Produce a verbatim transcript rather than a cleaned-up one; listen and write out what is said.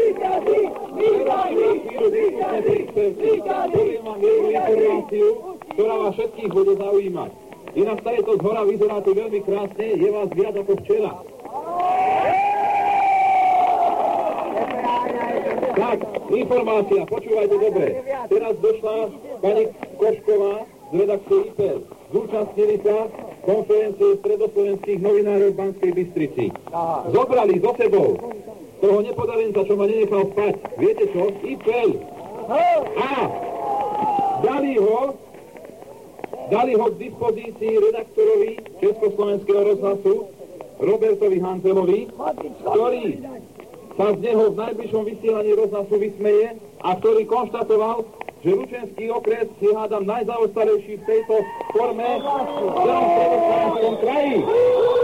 Poviem vám jednu informáciu, ktorá vás všetkých bude zaujímať. Inak sa je to zhora, vyzerá tu veľmi krásne, je vás viac ako včera. Tak, informácia, počúvajte dobre. Teraz došla pani Košková z redakcie í pé es. Zúčastnili sa konferencie stredoslovenských novinárov v Banskej Bystrici. Zobrali so sebou toho nepodarenca, čo ma nenechal spať. Viete čo? í pé es. A dali ho, dali ho k dispozícii redaktorovi Československého rozhlasu Robertovi Hanzelovi, ktorý sa z neho v najbližšom vysielaní rozhlasu vysmeje a ktorý konštatoval, že Lučenský okres je hádam najzaostalejší v tejto forme v celom stredoslovenskom kraji.